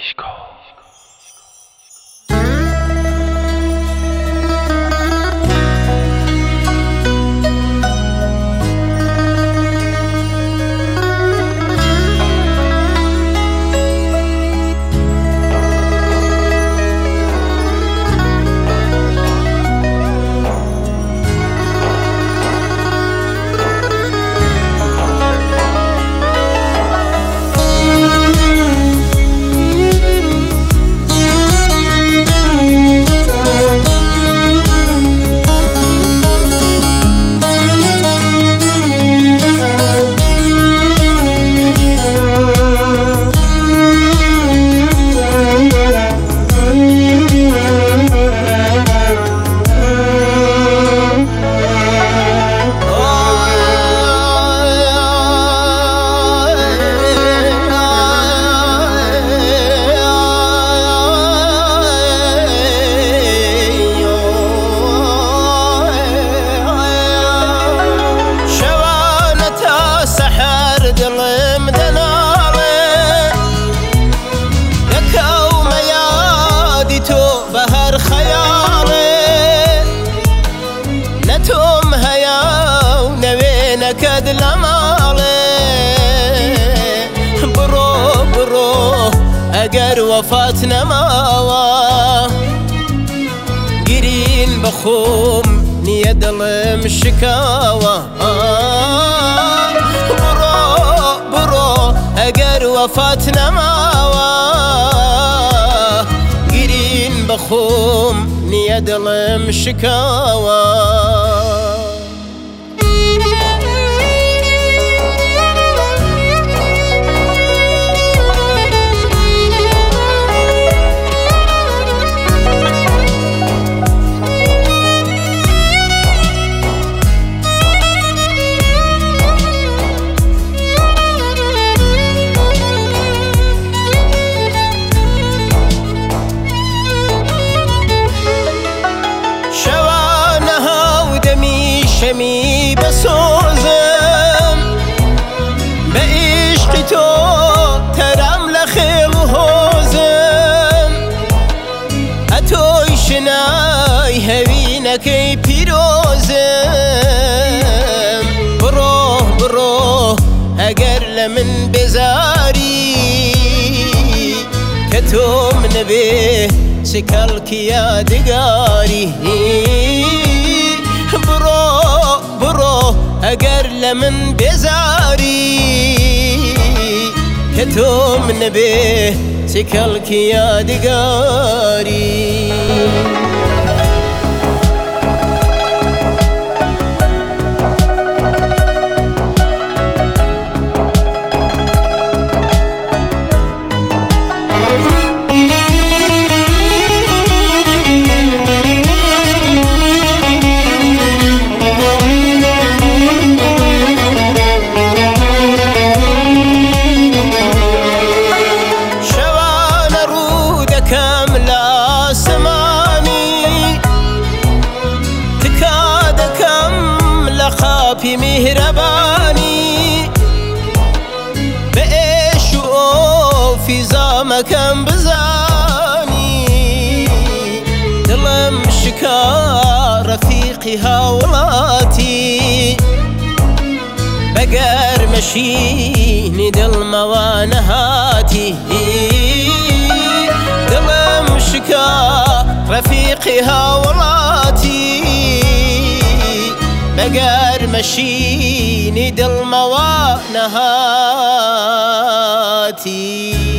نتوم هيا ونوينك دلمالي برو برو اگر وفاتنا ماوا گرین بخوم نية دلم شكاوا برو برو اگر وفاتنا ماوا گرین بخوم نية دلم شكاوا شمی بسوزم به عشق تو ترم لخیل حوزم اتوی شنای هوی نکی پیروزم برو برو اگر لمن بزاری که تو من به سکل کیا دگاری برو برو اگر لمن بزاری که تو من به سکل کی یادگاری في مهرباني بإيش في زامك بزاني دلم شكا رفيقي هاولاتي بقر مشيني دل موانهاتي دلم شكا رفيقي هاولاتي بقر مشيني دل موانهاتي